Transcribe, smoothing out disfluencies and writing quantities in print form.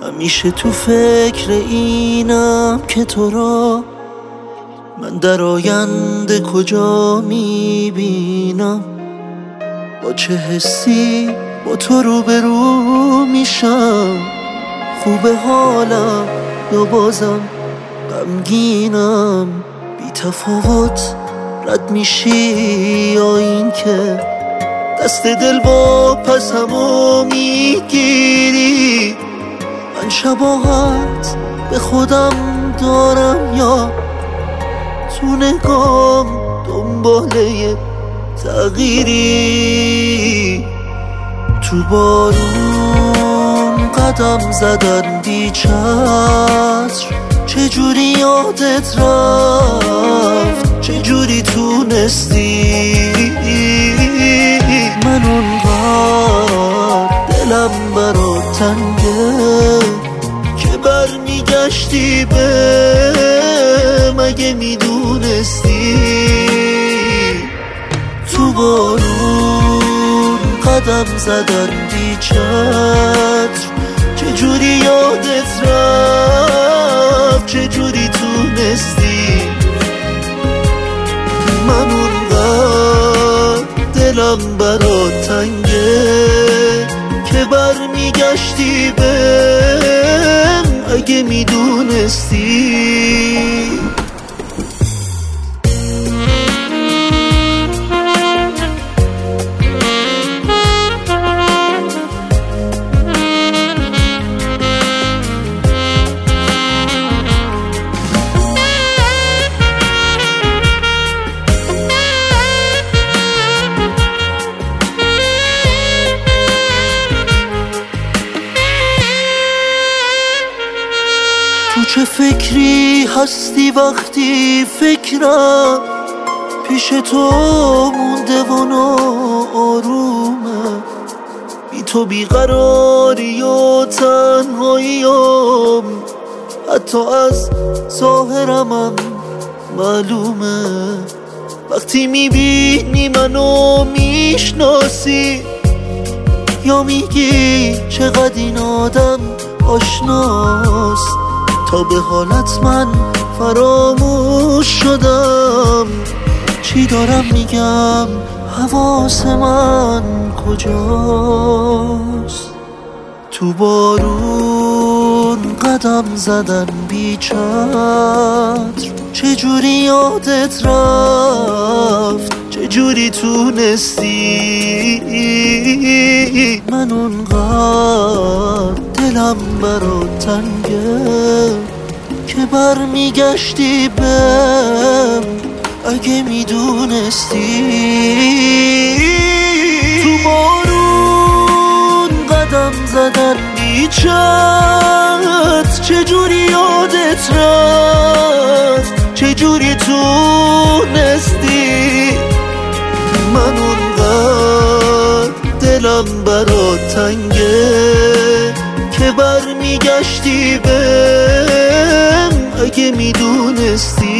همیشه تو فکر اینم که تو را من در آینده کجا میبینم. با چه حسی با تو روبرو میشم، خوبه حالم یا بازم غمگینم؟ بی تفاوت رد میشی یا این که دست دل با پسمو میگیری؟ من شباهت به خودم دارم یا تو نگام دنباله تغییری؟ تو بارون قدم زدن بی چتر، چجوری یادت رفت، چجوری تونستی؟ من اونقدر دلم برات تنگه که برمیگشتی به مگه میدونستی؟ تو بارون قدم زدن بی چتر، چجوری یادت رفت، چجوری تونستی؟ من اونقدر دلم برات تنگه که برمیگشتی بهم اگه میدونستی. تو چه فکری هستی وقتی فکرم پیش تو مونده و آرومه؟ بی تو بیقراری و تنهاییم حتی از ظاهرمم معلومه. وقتی میبینی منو میشناسی یا میگی چقدر این آدم آشناست، تا به حالت من فراموش شدم. چی دارم میگم، حواس من کجاست؟ تو بارون قدم زدن بی چتر، چجوری یادت رفت، چجوری تونستی؟ من اونقدر دلم برات تنگه که برمیگشتی بهم اگه میدونستی. تو بارون قدم زدن بی چتر، چجوری یادت رفت، چجوری تونستی؟ من اونقدر دلم برات تنگه که برمیگشتی بهم اگه میدونستی.